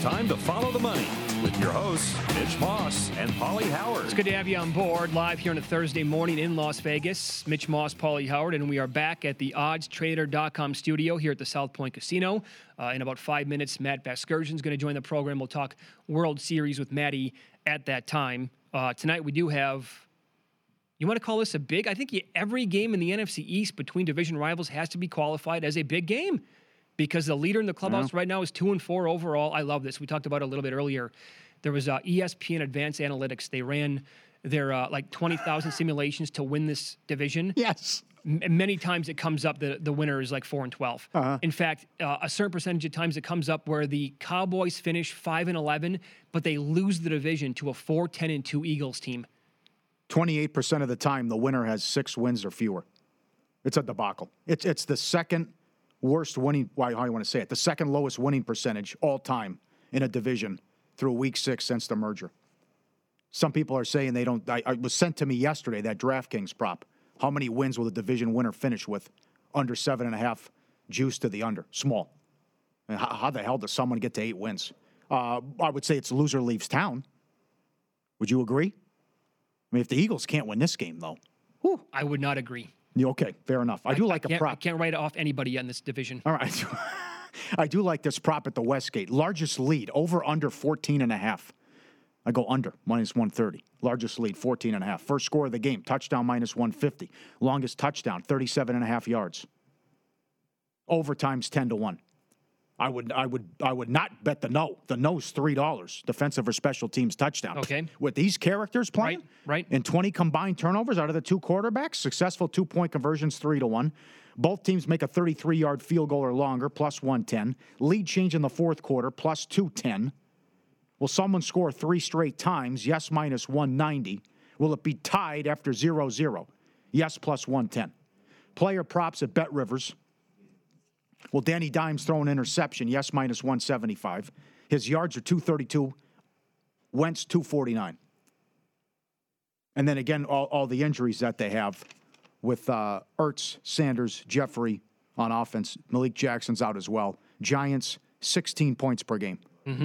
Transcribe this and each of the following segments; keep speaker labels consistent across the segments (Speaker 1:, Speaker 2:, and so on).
Speaker 1: time to follow the money with your hosts, Mitch Moss and Paulie Howard.
Speaker 2: It's good to have you on board live here on a Thursday morning in Las Vegas. Mitch Moss, Paulie Howard, and we are back at the oddstrader.com studio here at the South Point Casino. In about 5 minutes, Matt Vasgersian is going to join the program. We'll talk World Series with Matty at that time. Tonight we do have, you want to call this a big? I think every game in the NFC East between division rivals has to be qualified as a big game, because the leader in the clubhouse right now is 2-4 overall. I love this. We talked about it a little bit earlier. There was ESPN Advanced Analytics. They ran their 20,000 simulations to win this division.
Speaker 3: Yes.
Speaker 2: Many times it comes up that the winner is like 4-12. In fact, a certain percentage of times it comes up where the Cowboys finish 5-11, but they lose the division to a 4-10-2 Eagles team.
Speaker 3: 28% of the time, the winner has 6 wins or fewer. It's a debacle. It's the second worst winning, how you want to say it, the second lowest winning percentage all time in a division through week 6 since the merger. Some people are saying they don't. I was sent to me yesterday, that DraftKings prop. How many wins will the division winner finish with? Under 7.5, juice to the under. Small. And how the hell does someone get to 8 wins? I would say it's loser leaves town. Would you agree? I mean, if the Eagles can't win this game, though. Whew.
Speaker 2: I would not agree.
Speaker 3: Okay, fair enough. I do like a prop.
Speaker 2: I can't write off anybody in this division.
Speaker 3: All right. I do like this prop at the Westgate. Largest lead, over under 14.5. I go under, minus 130. Largest lead, 14.5. First score of the game, touchdown, minus 150. Longest touchdown, 37.5 yards. Overtime's 10-1. I would not bet the no. The no's $3. Defensive or special teams touchdown.
Speaker 2: Okay.
Speaker 3: With these characters playing,
Speaker 2: right.
Speaker 3: And 20 combined turnovers out of the 2 quarterbacks, successful 2-point conversions, 3-1. Both teams make a 33-yard field goal or longer, plus 110. Lead change in the fourth quarter, plus 210. Will someone score 3 straight times? Yes, minus 190. Will it be tied after 0-0? Yes, plus 110. Player props at Bet Rivers. Will Danny Dimes throw an interception? Yes, minus 175. His yards are 232. Wentz, 249. And then again, all the injuries that they have with Ertz, Sanders, Jeffrey on offense. Malik Jackson's out as well. Giants, 16 points per game.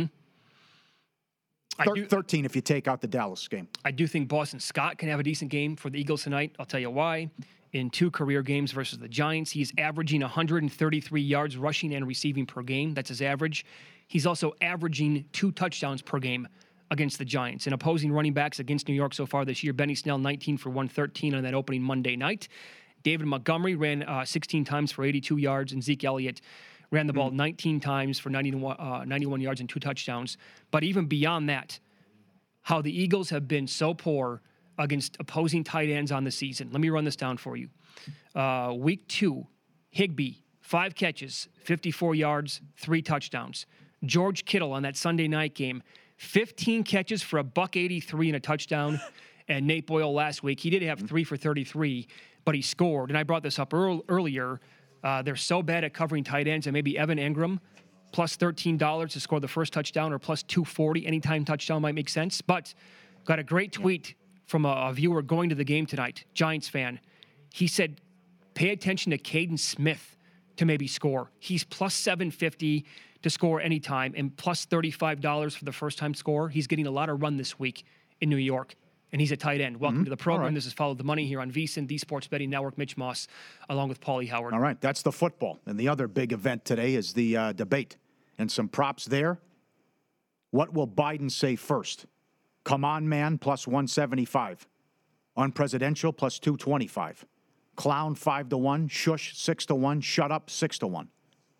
Speaker 3: 13 if you take out the Dallas game.
Speaker 2: I do think Boston Scott can have a decent game for the Eagles tonight. I'll tell you why. In 2 career games versus the Giants, he's averaging 133 yards rushing and receiving per game. That's his average. He's also averaging 2 touchdowns per game against the Giants. And opposing running backs against New York so far this year, Benny Snell, 19 for 113 on that opening Monday night. David Montgomery ran 16 times for 82 yards, and Zeke Elliott ran the ball 19 times for 91 yards and 2 touchdowns. But even beyond that, how the Eagles have been so poor against opposing tight ends on the season. Let me run this down for you. Week 2, Higbee, 5 catches, 54 yards, 3 touchdowns. George Kittle on that Sunday night game, 15 catches for $183 and a touchdown. And Nate Boyle last week, he did have 3 for 33, but he scored. And I brought this up earlier. They're so bad at covering tight ends, and maybe Evan Ingram, plus $13 to score the first touchdown, or plus $240 anytime touchdown might make sense. But got a great tweet from a viewer going to the game tonight, Giants fan. He said, pay attention to Caden Smith to maybe score. He's plus 750 to score anytime, and plus $35 for the first-time score. He's getting a lot of run this week in New York, and he's a tight end. Welcome to the program. Right. This is Follow the Money here on VSiN, the Sports Betting Network. Mitch Moss, along with Paulie Howard.
Speaker 3: All right, that's the football. And the other big event today is the debate. And some props there. What will Biden say first? Come on, man, plus 175. Unpresidential, plus 225. Clown, 5-1. Shush, 6-1. Shut up, 6-1.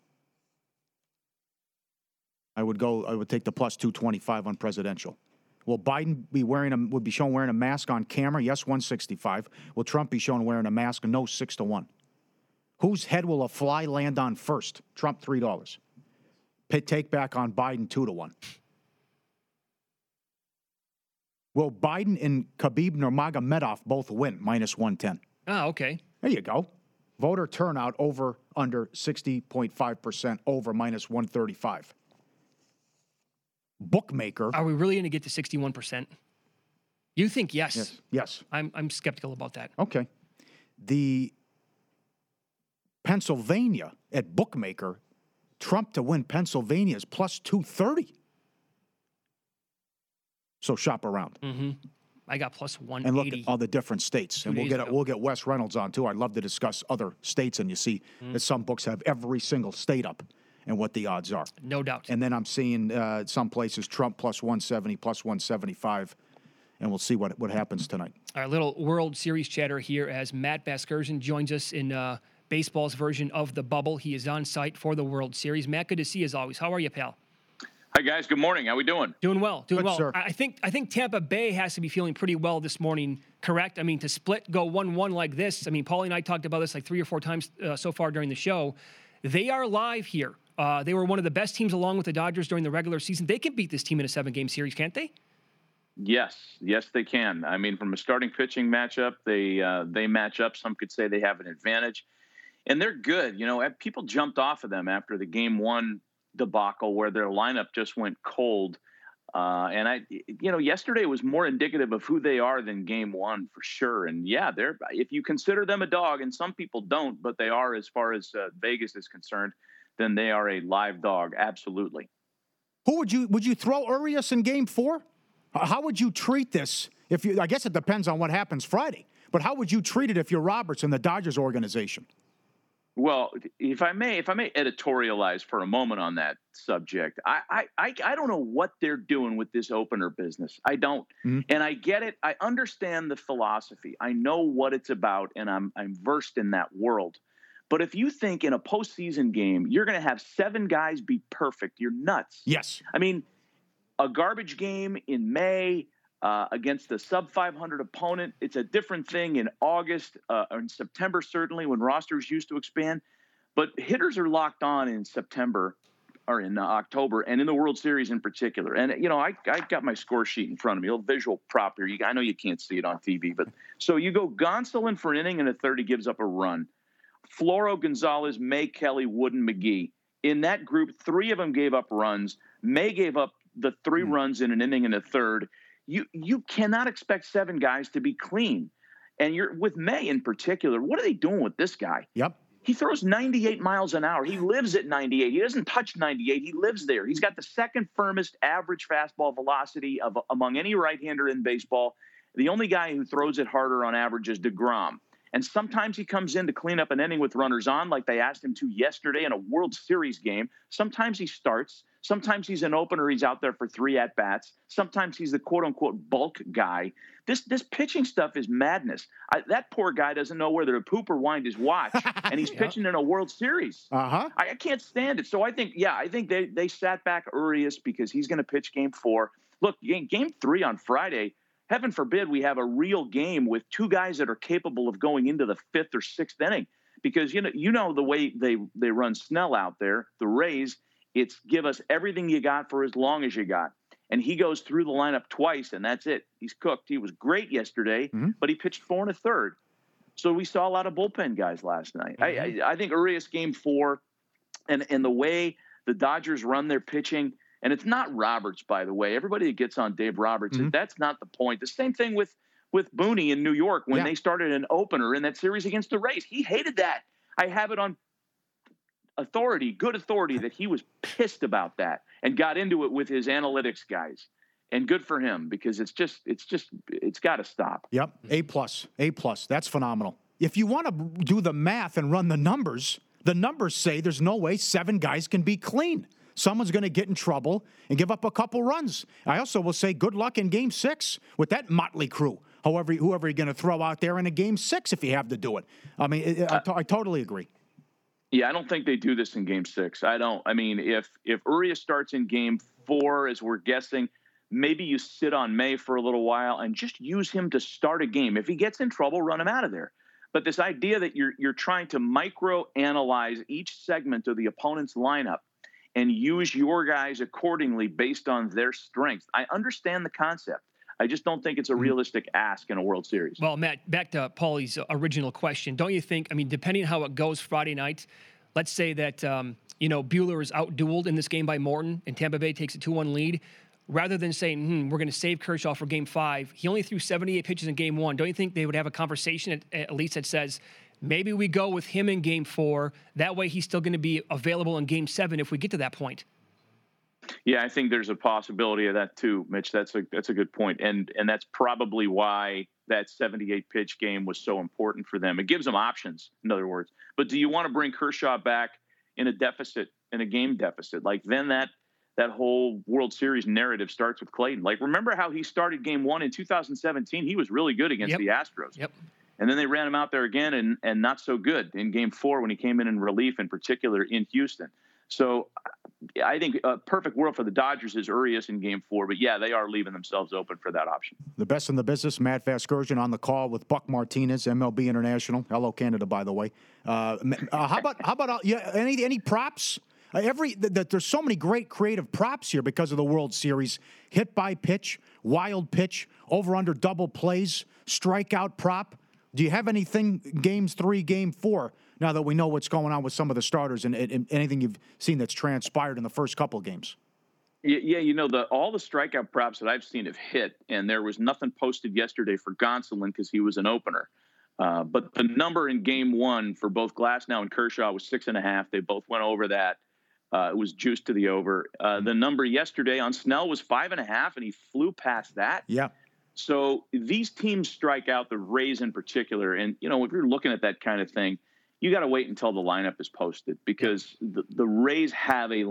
Speaker 3: I would take the plus 225 on presidential. Will Biden be shown wearing a mask on camera? Yes, 165. Will Trump be shown wearing a mask? No, 6-1. Whose head will a fly land on first? Trump, $3. Take back on Biden, 2-1. Will Biden and Khabib Nurmagomedov both win? Minus 110.
Speaker 2: Oh, okay.
Speaker 3: There you go. Voter turnout over under 60.5%, over minus 135. Bookmaker.
Speaker 2: Are we really going to get to 61%? You think yes?
Speaker 3: Yes.
Speaker 2: I'm skeptical about that.
Speaker 3: Okay. The Pennsylvania at Bookmaker, Trump to win Pennsylvania is plus 230. So shop around
Speaker 2: I got plus 180.
Speaker 3: and look at all the different states. And
Speaker 2: days ago.
Speaker 3: we'll get Wes Reynolds on too. I'd love to discuss other states, and you see that some books have every single state up and what the odds are.
Speaker 2: No doubt.
Speaker 3: And then I'm seeing some places Trump plus 170, plus 175, and we'll see what happens tonight.
Speaker 2: Our little World Series chatter here as Matt Vasgersian joins us in baseball's version of the bubble. He is on site for the World Series. Matt, good to see you as always. How are you, pal?
Speaker 4: Hi, guys. Good morning. How we doing?
Speaker 2: Doing well. Doing
Speaker 3: Good,
Speaker 2: well.
Speaker 3: sir.
Speaker 2: I think Tampa Bay has to be feeling pretty well this morning, correct? I mean, to split, go 1-1 like this. I mean, Paulie and I talked about this like 3 or 4 times so far during the show. They are live here. They were one of the best teams along with the Dodgers during the regular season. They can beat this team in a 7-game series, can't they?
Speaker 4: Yes, they can. I mean, from a starting pitching matchup, they match up. Some could say they have an advantage, and they're good. You know, people jumped off of them after the Game 1 debacle where their lineup just went cold. And yesterday was more indicative of who they are than Game 1 for sure. And yeah, if you consider them a dog, and some people don't, but they are as far as Vegas is concerned, then they are a live dog. Absolutely.
Speaker 3: Who would you throw Urias in Game 4? How would you treat this? I guess it depends on what happens Friday, but how would you treat it if you're Roberts in the Dodgers organization?
Speaker 4: Well, if I may editorialize for a moment on that subject, I don't know what they're doing with this opener business. I don't, and I get it. I understand the philosophy. I know what it's about, and I'm versed in that world. But if you think in a postseason game you're going to have 7 guys be perfect, you're nuts.
Speaker 3: Yes.
Speaker 4: I mean, a garbage game in May against a sub-500 opponent. It's a different thing in August or in September, certainly, when rosters used to expand. But hitters are locked on in September or in October, and in the World Series in particular. And, you know, I got my score sheet in front of me, a little visual prop here. I know you can't see it on TV. But so you go Gonsolin for an inning and a third, he gives up a run. Floro, Gonzalez, May, Kelly, Wooden, McGee. In that group, 3 of them gave up runs. May gave up the 3 runs in an inning and a third. You cannot expect 7 guys to be clean. And you're with May in particular. What are they doing with this guy?
Speaker 3: Yep.
Speaker 4: He throws 98 miles an hour. He lives at 98. He doesn't touch 98. He lives there. He's got the second firmest average fastball velocity among any right-hander in baseball. The only guy who throws it harder on average is DeGrom. And sometimes he comes in to clean up an inning with runners on, like they asked him to yesterday in a World Series game. Sometimes he starts. Sometimes he's an opener. He's out there for 3 at-bats. Sometimes he's the quote-unquote bulk guy. This pitching stuff is madness. That poor guy doesn't know whether to poop or wind his watch, and he's pitching in a World Series.
Speaker 3: Uh-huh.
Speaker 4: I can't stand it. So I think they sat back Urias because he's going to pitch Game 4. Look, Game 3 on Friday, heaven forbid we have a real game with 2 guys that are capable of going into the 5th or 6th inning. Because, you know the way they run Snell out there, the Rays, it's give us everything you got for as long as you got. And he goes through the lineup twice, and that's it. He's cooked. He was great yesterday, but he pitched 4 1/3. So we saw a lot of bullpen guys last night. I think Urias Game 4 and the way the Dodgers run their pitching, and it's not Roberts, by the way. Everybody that gets on Dave Roberts, that's not the point. The same thing with Booney in New York when they started an opener in that series against the Rays. He hated that. I have it on good authority, that he was pissed about that and got into it with his analytics guys. And good for him, because it's got to stop.
Speaker 3: Yep. A+. That's phenomenal. If you want to do the math and run the numbers say there's no way 7 guys can be clean. Someone's going to get in trouble and give up a couple runs. I also will say good luck in Game 6 with that motley crew. Whoever you're going to throw out there in a Game 6 if you have to do it. I mean, I totally agree.
Speaker 4: Yeah, I don't think they do this in Game 6. I don't. I mean, if Urias starts in Game 4, as we're guessing, maybe you sit on May for a little while and just use him to start a game. If he gets in trouble, run him out of there. But this idea that you're trying to micro-analyze each segment of the opponent's lineup and use your guys accordingly based on their strengths, I understand the concept. I just don't think it's a realistic ask in a World Series.
Speaker 2: Well, Matt, back to Paulie's original question. Don't you think, I mean, depending on how it goes Friday night, let's say that, Buehler is out-dueled in this game by Morton and Tampa Bay takes a 2-1 lead. Rather than saying, we're going to save Kershaw for Game 5, he only threw 78 pitches in Game 1. Don't you think they would have a conversation at least that says, maybe we go with him in Game 4. That way he's still going to be available in Game 7 if we get to that point?
Speaker 4: Yeah, I think there's a possibility of that too, Mitch. That's a good point, and that's probably why that 78 pitch game was so important for them. It gives them options, in other words. But do you want to bring Kershaw back in a deficit, in a game deficit? Like then that whole World Series narrative starts with Clayton. Like remember how he started Game 1 in 2017? He was really good against the Astros.
Speaker 2: Yep.
Speaker 4: And then they ran him out there again and not so good in Game 4 when he came in relief, in particular in Houston. So I think a perfect world for the Dodgers is Urias in Game 4. But, yeah, they are leaving themselves open for that option.
Speaker 3: The best in the business, Matt Vasgersian on the call with Buck Martinez, MLB International. Hello, Canada, by the way. How about any props? There's so many great creative props here because of the World Series. Hit by pitch, wild pitch, over-under double plays, strikeout prop. Do you have anything Games 3, Game 4, now that we know what's going on with some of the starters and anything you've seen that's transpired in the first couple of games?
Speaker 4: Yeah, all the strikeout props that I've seen have hit, and there was nothing posted yesterday for Gonsolin because he was an opener. But the number in Game 1 for both Glasnow and Kershaw was 6.5. They both went over that. It was juiced to the over. The number yesterday on Snell was 5.5, and he flew past that.
Speaker 3: Yeah.
Speaker 4: So these teams strike out, the Rays in particular. And, if you're looking at that kind of thing, you got to wait until the lineup is posted because the Rays have a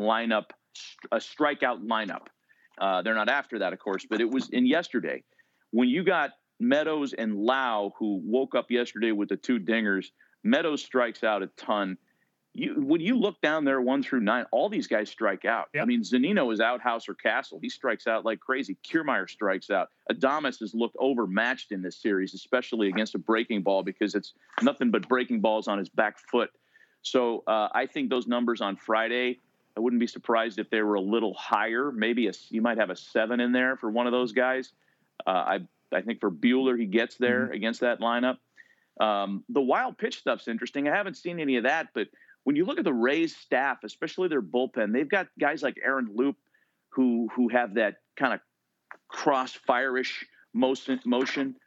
Speaker 4: strikeout lineup. They're not after that, of course, but it was in yesterday when you got Meadows and Lau, who woke up yesterday with the 2 dingers. Meadows strikes out a ton. When you look down there 1 through 9, all these guys strike out.
Speaker 2: Yep.
Speaker 4: I mean, Zunino is out, House or Castle. He strikes out like crazy. Kiermaier strikes out. Adames has looked overmatched in this series, especially against a breaking ball because it's nothing but breaking balls on his back foot. So I think those numbers on Friday, I wouldn't be surprised if they were a little higher. Maybe you might have a 7 in there for one of those guys. I think for Buehler, he gets there against that lineup. The wild pitch stuff's interesting. I haven't seen any of that, but when you look at the Rays staff, especially their bullpen, they've got guys like Aaron Loup who have that kind of crossfire-ish motion.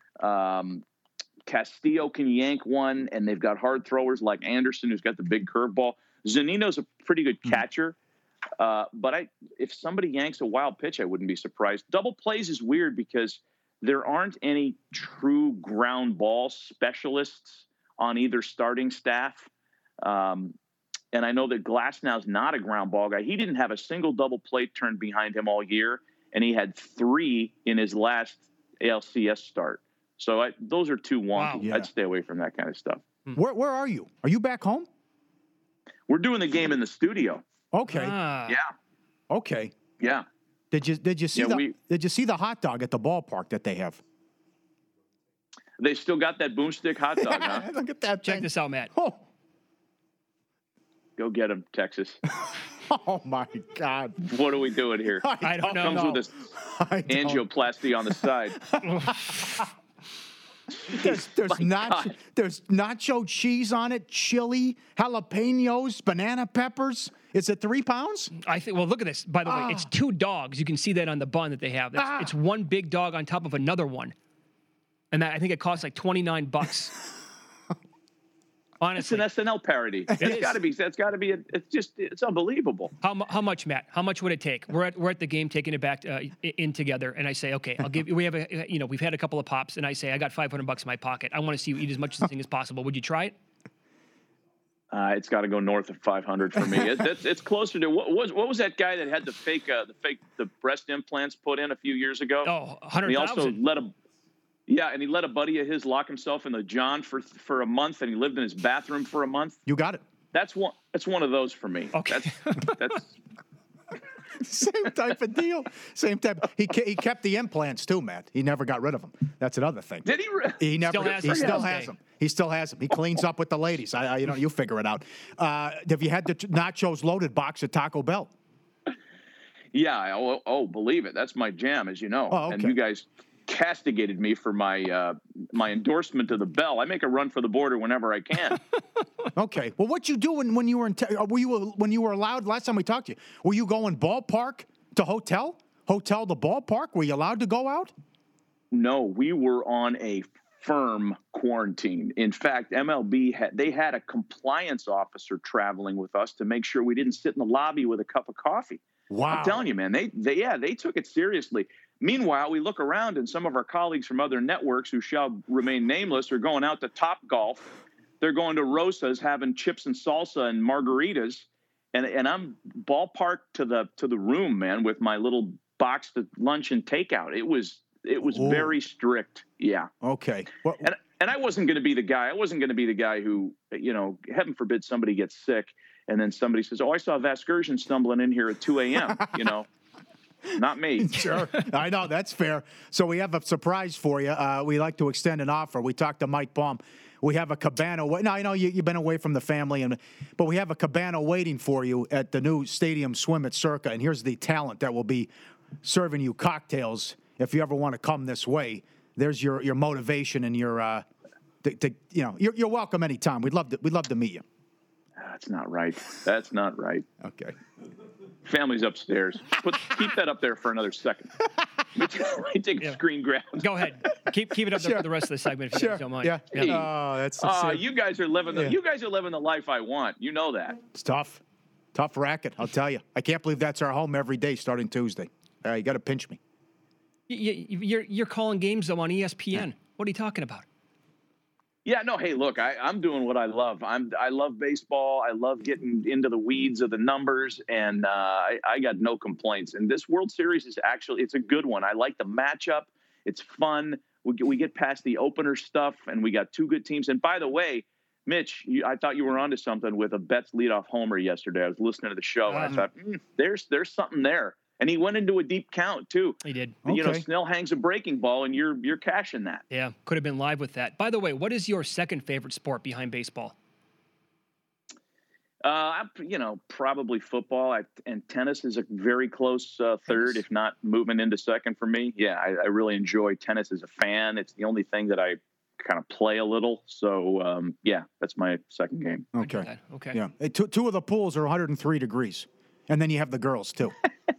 Speaker 4: Castillo can yank one, and they've got hard throwers like Anderson, who's got the big curveball. Zunino's a pretty good catcher, but if somebody yanks a wild pitch, I wouldn't be surprised. Double plays is weird because there aren't any true ground ball specialists on either starting staff. And I know that Glasnow's not a ground ball guy. He didn't have a single double play turned behind him all year, and he had 3 in his last ALCS start. So those are too wonky. Wow. Yeah. I'd stay away from that kind of stuff.
Speaker 3: Where are you? Are you back home?
Speaker 4: We're doing the game in the studio.
Speaker 3: Okay.
Speaker 4: Yeah.
Speaker 3: Okay.
Speaker 4: Yeah.
Speaker 3: Did you see the hot dog at the ballpark that they have?
Speaker 4: They still got that boomstick hot dog, huh?
Speaker 3: Look at that.
Speaker 2: Check this out, Matt.
Speaker 3: Oh.
Speaker 4: Go get him, Texas.
Speaker 3: Oh, my God.
Speaker 4: What are we doing here?
Speaker 2: I don't know.
Speaker 4: Comes with this angioplasty on the side.
Speaker 3: There's nacho cheese on it, chili, jalapenos, banana peppers. Is it 3 pounds?
Speaker 2: I think. Well, look at this. By the way, it's 2 dogs. You can see that on the bun that they have. It's one big dog on top of another one, and I think it costs like $29. Honestly,
Speaker 4: it's an SNL parody. It's got to be. It's got to be. It's unbelievable.
Speaker 2: How much, Matt? How much would it take? We're at the game, taking it back in together, and I say, okay, I'll give. We have we've had a couple of pops, and I say, I got $500 in my pocket. I want to see you eat as much of this thing as possible. Would you try it?
Speaker 4: It's got to go north of 500 for me. It's closer to what was that guy that had the breast implants put in a few years ago?
Speaker 2: Oh, 100,000.
Speaker 4: He also and he let a buddy of his lock himself in the John for a month, and he lived in his bathroom for a month.
Speaker 3: You got it.
Speaker 4: That's one of those for me.
Speaker 2: Okay.
Speaker 4: That's
Speaker 3: same type of deal. Same type. He kept the implants too, Matt. He never got rid of them. That's another thing.
Speaker 4: Did he?
Speaker 3: He never.
Speaker 2: He still has
Speaker 3: them. He still has them. He cleans up with the ladies. You figure it out. Have you had the nachos loaded box at Taco Bell?
Speaker 4: Yeah. Believe it. That's my jam, as you know.
Speaker 3: Oh, okay.
Speaker 4: And you guys castigated me for my endorsement of the Bell. I make a run for the border whenever I can.
Speaker 3: Okay. Well, what you do when you were when you were allowed? Last time we talked to you, were you going ballpark to hotel to ballpark? Were you allowed to go out?
Speaker 4: No, we were on a firm quarantine. In fact, MLB had a compliance officer traveling with us to make sure we didn't sit in the lobby with a cup of coffee.
Speaker 3: Wow.
Speaker 4: I'm telling you, man, they took it seriously. Meanwhile, we look around and some of our colleagues from other networks who shall remain nameless are going out to Top Golf. They're going to Rosa's, having chips and salsa and margaritas. And I'm ballparked to the room, man, with my little boxed lunch and takeout. It was very strict. Yeah.
Speaker 3: Okay. Well,
Speaker 4: and I wasn't going to be the guy. I wasn't going to be the guy who, heaven forbid somebody gets sick and then somebody says, "Oh, I saw Vasgersian stumbling in here at 2 a.m." Not me.
Speaker 3: Sure. I know. That's fair. So we have a surprise for you. We like to extend an offer. We talked to Mike Baum. We have a cabana. Now, I know you've been away from the family, but we have a cabana waiting for you at the new Stadium Swim at Circa. And here's the talent that will be serving you cocktails if you ever want to come this way. There's your motivation and your, you're welcome anytime. We'd love to meet you.
Speaker 4: That's not right. That's not right.
Speaker 3: Okay.
Speaker 4: Family's upstairs. Keep that up there for another second. Let me take a screen grab.
Speaker 2: Go ahead. Keep it up there for the rest of the segment if you guys don't mind.
Speaker 3: Yeah.
Speaker 4: Hey,
Speaker 3: oh, that's
Speaker 4: you guys are living the life I want. You know that.
Speaker 3: It's tough. Tough racket, I'll tell you. I can't believe that's our home every day starting Tuesday. You got to pinch me.
Speaker 2: You're calling games though on ESPN. What are you talking about?
Speaker 4: Yeah, no, hey, look, I'm doing what I love. I love baseball. I love getting into the weeds of the numbers, and I got no complaints. And this World Series it's a good one. I like the matchup. It's fun. We get past the opener stuff, and we got two good teams. And by the way, Mitch, I thought you were onto something with a Betts leadoff homer yesterday. I was listening to the show, and I thought, there's something there. And he went into a deep count, too.
Speaker 2: He did.
Speaker 3: Okay.
Speaker 4: Snell hangs a breaking ball, and you're cashing that.
Speaker 2: Yeah, could have been live with that. By the way, what is your second favorite sport behind baseball?
Speaker 4: Probably football. And tennis is a very close third, if not moving into second for me. Yeah, I really enjoy tennis as a fan. It's the only thing that I kind of play a little. So, that's my second game.
Speaker 3: Okay.
Speaker 2: Okay.
Speaker 3: Yeah. Two of the pools are 103 degrees. And then you have the girls, too.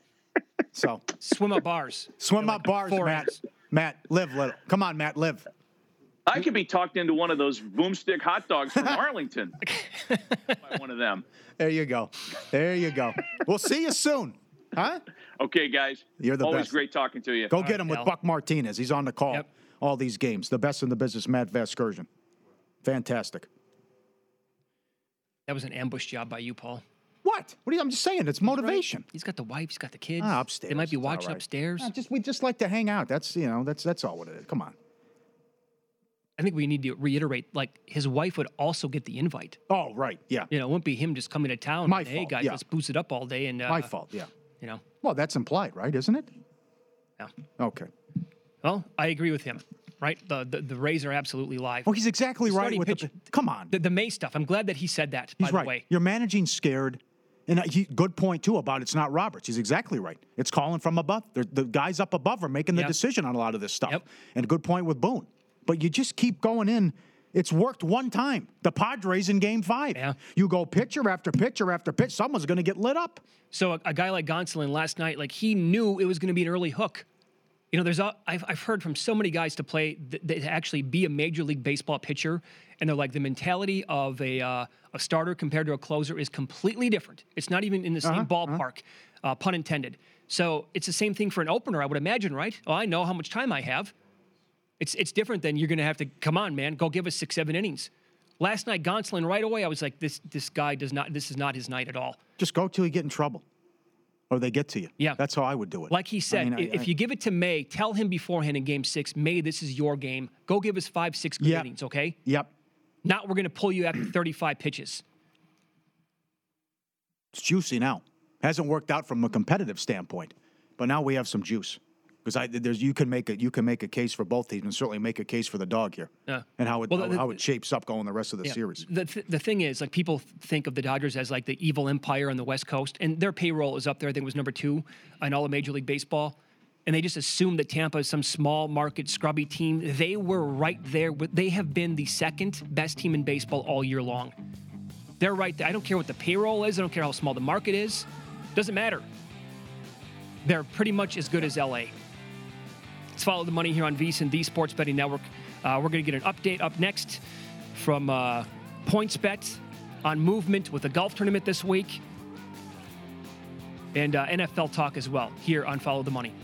Speaker 3: So
Speaker 2: swim up bars.
Speaker 3: Swim up bars, Matt. Matt, live little. Come on, Matt, live.
Speaker 4: I could be talked into one of those boomstick hot dogs from Arlington. By one of them.
Speaker 3: There you go. We'll see you soon. Huh?
Speaker 4: Okay, guys.
Speaker 3: You're the
Speaker 4: Always
Speaker 3: best.
Speaker 4: Great talking to you.
Speaker 3: Go get him with
Speaker 2: pal.
Speaker 3: Buck Martinez. He's on the call all these games. The best in the business, Matt Vasgersian. Fantastic.
Speaker 2: That was an ambush job by you, Paul.
Speaker 3: What? I'm just saying. It's motivation.
Speaker 2: He's got the wife. He's got the kids.
Speaker 3: Upstairs.
Speaker 2: They might be
Speaker 3: It's all
Speaker 2: watching
Speaker 3: right.
Speaker 2: upstairs.
Speaker 3: We just like to hang out. That's all what it is. Come on.
Speaker 2: I think we need to reiterate, his wife would also get the invite.
Speaker 3: Oh, right. Yeah.
Speaker 2: It wouldn't be him just coming to town.
Speaker 3: My
Speaker 2: Hey,
Speaker 3: fault,
Speaker 2: guys,
Speaker 3: yeah.
Speaker 2: let's boost it up all day. And
Speaker 3: My fault. Yeah.
Speaker 2: You know.
Speaker 3: Well, that's implied, right? Isn't it?
Speaker 2: Yeah.
Speaker 3: Okay.
Speaker 2: Well, I agree with him. Right? The Rays are absolutely live.
Speaker 3: Well, he's exactly right.
Speaker 2: Starting
Speaker 3: Come on.
Speaker 2: The May stuff. I'm glad that he said that.
Speaker 3: He's
Speaker 2: by
Speaker 3: right.
Speaker 2: the way.
Speaker 3: You're managing scared. And good point, too, about it's not Roberts. He's exactly right. It's calling from above. The guys up above are making the decision on a lot of this stuff.
Speaker 2: Yep.
Speaker 3: And good point with Boone. But you just keep going in. It's worked one time. The Padres in Game 5.
Speaker 2: Yeah.
Speaker 3: You go pitcher after pitcher after pitch. Someone's going to get lit up.
Speaker 2: So a guy like Gonsolin last night, he knew it was going to be an early hook. I've heard from so many guys to actually be a Major League Baseball pitcher, and they're like the mentality of a starter compared to a closer is completely different. It's not even in the same ballpark, pun intended. So it's the same thing for an opener, I would imagine, right? Oh, I know how much time I have. It's different than you're going to have to, come on, man, go give us 6-7 innings. Last night, Gonsolin, right away, I was like, this guy this is not his night at all.
Speaker 3: Just go till you get in trouble. Or they get to you.
Speaker 2: Yeah.
Speaker 3: That's how I would do it.
Speaker 2: Like he said, if you give it to May, tell him beforehand in Game 6, May, this is your game. Go give us 5-6 good innings, okay?
Speaker 3: Yep.
Speaker 2: Not we're going to pull you after 35 pitches.
Speaker 3: It's juicy now. Hasn't worked out from a competitive standpoint, but now we have some juice. Because you can make a case for both teams and certainly make a case for the dog here and how it shapes up going the rest of the series.
Speaker 2: The thing is, people think of the Dodgers as the evil empire on the West Coast, and their payroll is up there. I think it was number 2 in all of Major League Baseball, and they just assume that Tampa is some small market scrubby team. They were right there. They have been the second best team in baseball all year long. They're right there. I don't care what the payroll is. I don't care how small the market is. Doesn't matter. They're pretty much as good as LA. Let's follow the money here on VSiN, the Sports Betting Network. We're going to get an update up next from PointsBet on movement with the golf tournament this week. and NFL talk as well here on Follow the Money.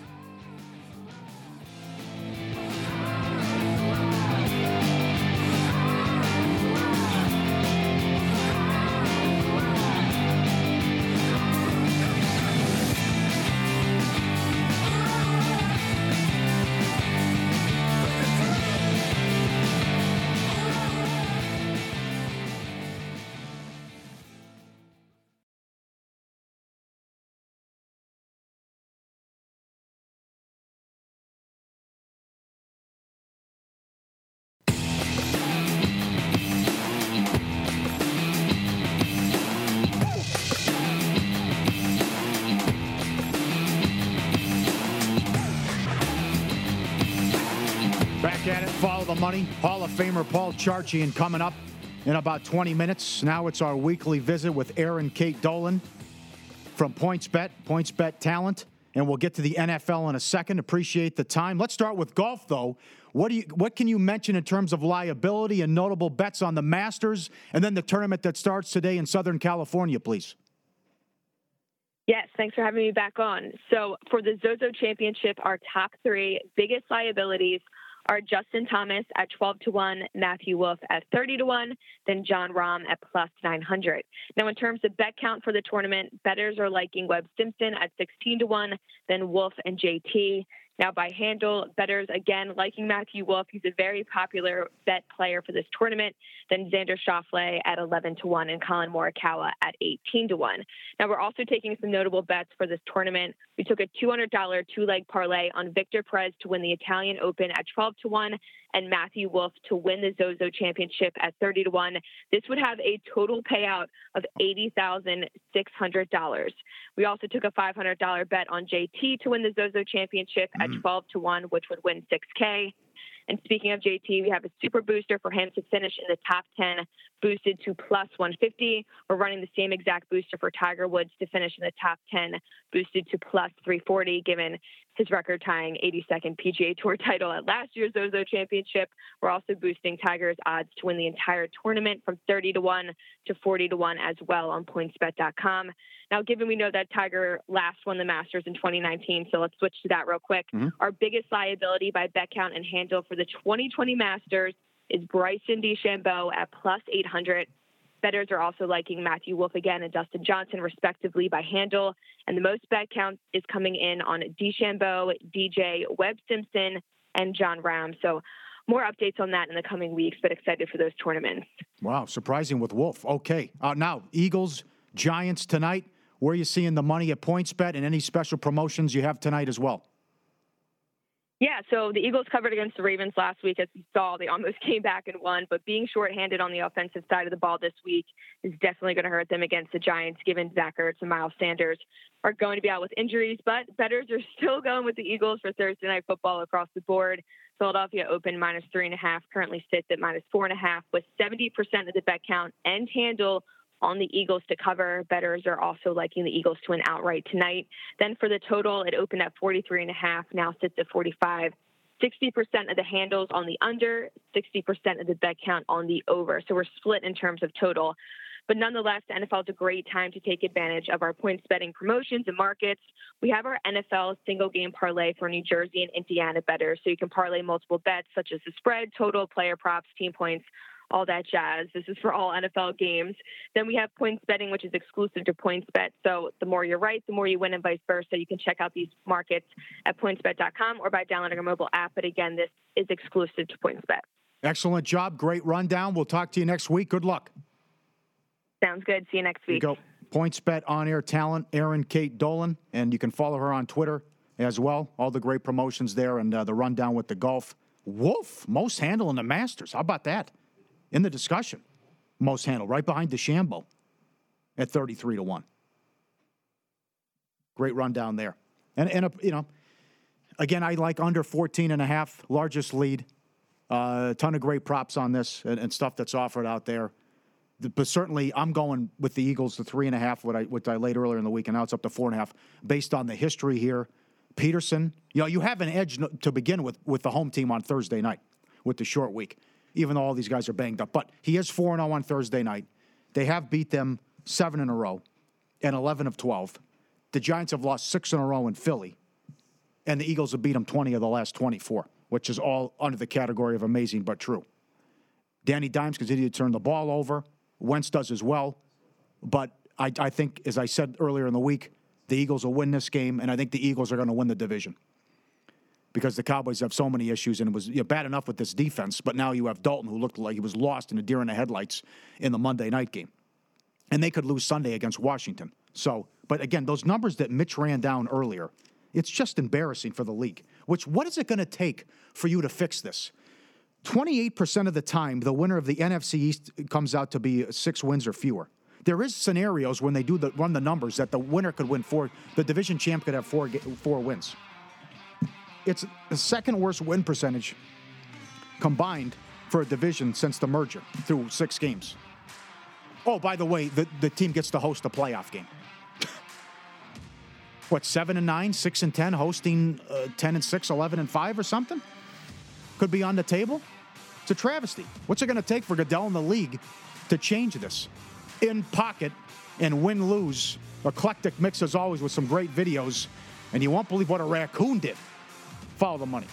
Speaker 3: Back at it, Follow the Money. Hall of Famer Paul Charchian coming up in about 20 minutes. Now it's our weekly visit with Aaron Kate Dolan from PointsBet Talent. And we'll get to the NFL in a second. Appreciate the time. Let's start with golf, though. What can you mention in terms of liability and notable bets on the Masters and then the tournament that starts today in Southern California, please?
Speaker 5: Yes, thanks for having me back on. So for the Zozo Championship, our top three biggest liabilities are Justin Thomas at 12-1, Matthew Wolff at 30-1, then Jon Rahm at plus 900. Now, in terms of bet count for the tournament, bettors are liking Webb Simpson at 16-1, then Wolff and JT. Now, by handle, bettors, again, liking Matthew Wolff. He's a very popular bet player for this tournament. Then Xander Schauffele at 11-1 and Colin Morikawa at 18-1. Now, we're also taking some notable bets for this tournament. We took a $200 two-leg parlay on Victor Perez to win the Italian Open at 12-1 and Matthew Wolff to win the Zozo Championship at 30-1. This would have a total payout of $80,600. We also took a $500 bet on JT to win the Zozo Championship at 12-1, which would win $6K. And speaking of JT, we have a super booster for him to finish in the top 10, boosted to plus 150. We're running the same exact booster for Tiger Woods to finish in the top 10, boosted to plus 340, given his record-tying 82nd PGA Tour title at last year's Zozo Championship. We're also boosting Tiger's odds to win the entire tournament from 30-1 to 40-1 as well on PointsBet.com. Now, given we know that Tiger last won the Masters in 2019, so let's switch to that real quick. Our biggest liability by bet count and handle for the 2020 Masters is Bryson DeChambeau at plus 800. Bettors are also liking Matthew Wolff again and Dustin Johnson, respectively, by handle. And the most bet count is coming in on DeChambeau, DJ, Webb Simpson, and Jon Rahm. So more updates on that in the coming weeks, but excited for those tournaments.
Speaker 3: Wow, surprising with Wolff. Okay. Now, Eagles, Giants tonight. Where are you seeing the money at PointsBet and any special promotions you have tonight as well?
Speaker 5: Yeah, so the Eagles covered against the Ravens last week. As you saw, they almost came back and won, but being shorthanded on the offensive side of the ball this week is definitely going to hurt them against the Giants, given Zach Ertz and Miles Sanders are going to be out with injuries, but bettors are still going with the Eagles for Thursday Night Football across the board. Philadelphia open minus 3.5, currently sits at minus 4.5 with 70% of the bet count and handle on the Eagles to cover. Bettors are also liking the Eagles to win outright tonight. Then for the total, it opened at 43.5, now sits at 45. 60% of the handles on the under, 60% of the bet count on the over. So we're split in terms of total. But nonetheless, the NFL is a great time to take advantage of our points betting promotions and markets. We have our NFL single game parlay for New Jersey and Indiana bettors. So you can parlay multiple bets such as the spread, total, player props, team points, all that jazz. This is for all NFL games. Then we have points betting, which is exclusive to PointsBet. So the more you're right, the more you win and vice versa. You can check out these markets at PointsBet.com or by downloading our mobile app. But again, this is exclusive to PointsBet.
Speaker 3: Excellent job. Great rundown. We'll talk to you next week. Good luck.
Speaker 5: Sounds good. See you next week.
Speaker 3: There you go. PointsBet on-air talent, Aaron Kate Dolan. And you can follow her on Twitter as well. All the great promotions there and the rundown with the golf. Wolff, most handle in the Masters. How about that? In the discussion, most handle, right behind DeChambeau at 33-1. Great rundown there. And you know, again, I like under 14.5, largest lead. A ton of great props on this and stuff that's offered out there. But certainly, I'm going with the Eagles to 3.5, what I laid earlier in the week, and now it's up to 4.5, based on the history here. Peterson, you know, you have an edge to begin with the home team on Thursday night with the short week, even though all these guys are banged up. But he is 4-0 on Thursday night. They have beat them 7 in a row and 11 of 12. the Giants have lost 6 in a row in Philly, and the Eagles have beat them 20 of the last 24, which is all under the category of amazing but true. Danny Dimes continues to turn the ball over. Wentz does as well. But I think, as I said earlier in the week, the Eagles will win this game, and I think the Eagles are going to win the division because the Cowboys have so many issues, and it was bad enough with this defense, but now you have Dalton, who looked like he was lost in a deer in the headlights in the Monday night game. And they could lose Sunday against Washington. So, but again, those numbers that Mitch ran down earlier, it's just embarrassing for the league. What is it going to take for you to fix this? 28% of the time, the winner of the NFC East comes out to be 6 wins or fewer. There is scenarios when they run the numbers that the winner could win 4, the division champ could have 4 wins. It's the second worst win percentage combined for a division since the merger through 6 games. Oh, by the way, the team gets to host a playoff game. 7-9, 6-10, hosting 10-6, 11-5 or something? Could be on the table. It's a travesty. What's it going to take for Goodell and the league to change this? In pocket and win-lose, eclectic mix as always with some great videos, and you won't believe what a raccoon did. Follow the money.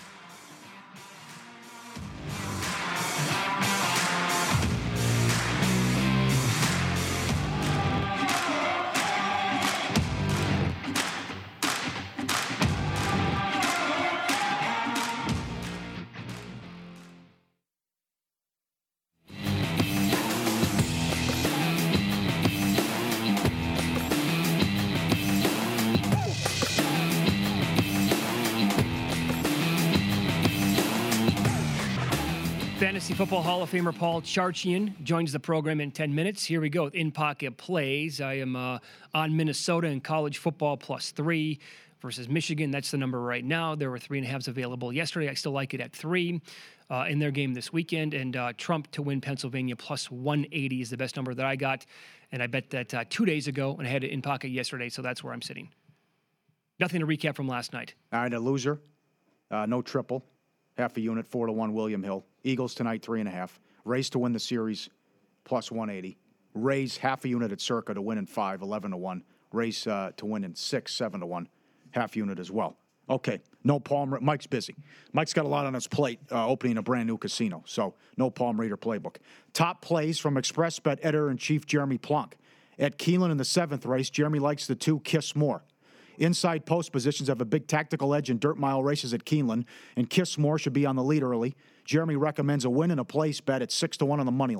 Speaker 2: Fantasy Football Hall of Famer Paul Charchian joins the program in 10 minutes. Here we go with In Pocket Plays. I am on Minnesota in college football +3 versus Michigan. That's the number right now. There were 3.5s available yesterday. I still like it at 3 in their game this weekend. And Trump to win Pennsylvania +180 is the best number that I got. And I bet that 2 days ago, and I had it in pocket yesterday, so that's where I'm sitting. Nothing to recap from last night.
Speaker 3: All right, a loser. No triple. Half a unit, 4-1 William Hill. Eagles tonight, 3.5. Rays to win the series, +180. Rays half a unit at Circa to win in 5, 11-1. Rays to win in 6, 7-1. Half unit as well. Okay, no Palm. Mike's busy. Mike's got a lot on his plate opening a brand new casino, so no Palm Reader playbook. Top plays from ExpressBet editor-in-chief Jeremy Plonk. At Keeneland in the 7th race, Jeremy likes the 2 Kiss More. Inside post positions have a big tactical edge in dirt mile races at Keeneland, and Kiss More should be on the lead early. Jeremy recommends a win and a place bet at 6-1 on the morning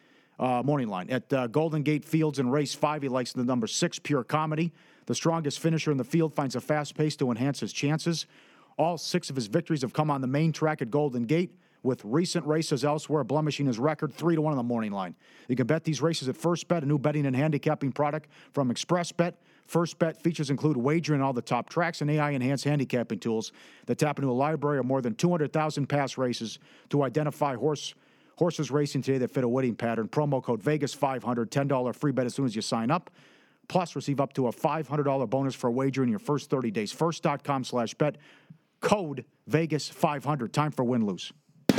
Speaker 3: line. At Golden Gate Fields in race 5, he likes the number 6 Pure Comedy. The strongest finisher in the field finds a fast pace to enhance his chances. All 6 of his victories have come on the main track at Golden Gate, with recent races elsewhere blemishing his record 3-1 on the morning line. You can bet these races at First Bet, a new betting and handicapping product from ExpressBet. First Bet features include wagering on all the top tracks and AI-enhanced handicapping tools that tap into a library of more than 200,000 past races to identify horses racing today that fit a winning pattern. Promo code Vegas500, $10 free bet as soon as you sign up. Plus, receive up to a $500 bonus for wagering your first 30 days. First.com/bet. Code Vegas500. Time for win-lose.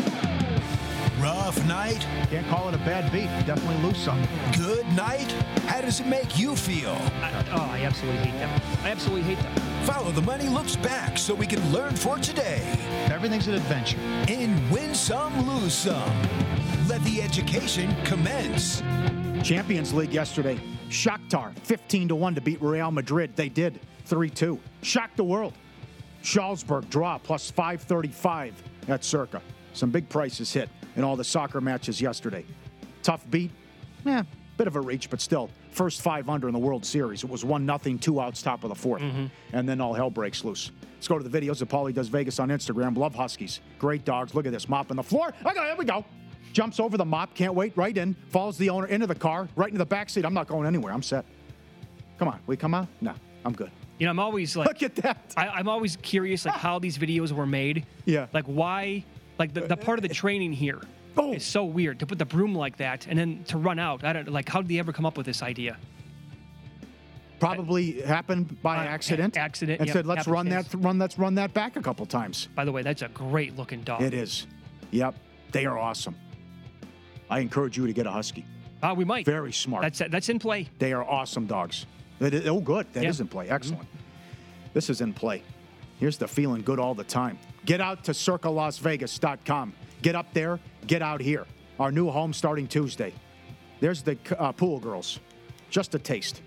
Speaker 6: Rough night?
Speaker 3: Can't call it a bad beat. Definitely lose something.
Speaker 6: Good night? How does it make you feel?
Speaker 2: I absolutely hate them. I absolutely hate them.
Speaker 6: Follow the Money Looks Back so we can learn for today.
Speaker 3: Everything's an adventure.
Speaker 6: In Win Some, Lose Some. Let the education commence.
Speaker 3: Champions League yesterday. Shakhtar, 15-1 to beat Real Madrid. They did, 3-2. Shocked the world. Salzburg draw, +535 at Circa. Some big prices hit in all the soccer matches yesterday. Tough beat. Bit of a reach, but still. First 5 under in the World Series. It was 1-0, 2 outs, top of the 4th. And then all hell breaks loose. Let's go to the videos of Paulie Does Vegas on Instagram. Love Huskies. Great dogs. Look at this. Mopping the floor. Okay, here we go. Jumps over the mop. Can't wait. Right in. Follows the owner into the car. Right into the back seat. I'm not going anywhere. I'm set. Come on. We come out? No, I'm good.
Speaker 2: You know, I'm always like...
Speaker 3: Look at that.
Speaker 2: I'm always curious, like, how these videos were made.
Speaker 3: Yeah.
Speaker 2: Like, why... Like, the part of the training here is so weird. To put the broom like that and then to run out. I don't... Like, how did they ever come up with this idea?
Speaker 3: Probably happened by accident.
Speaker 2: Accident,
Speaker 3: And
Speaker 2: yep,
Speaker 3: said, let's run that back a couple times.
Speaker 2: By the way, that's a great-looking dog.
Speaker 3: It is. Yep. They are awesome. I encourage you to get a husky.
Speaker 2: We might.
Speaker 3: Very smart.
Speaker 2: That's in play.
Speaker 3: They are awesome dogs. Good. That is in play. Excellent. This is in play. Here's the feeling good all the time. Get out to CircleLasVegas.com. Get up there. Get out here. Our new home starting Tuesday. There's the pool girls. Just a taste.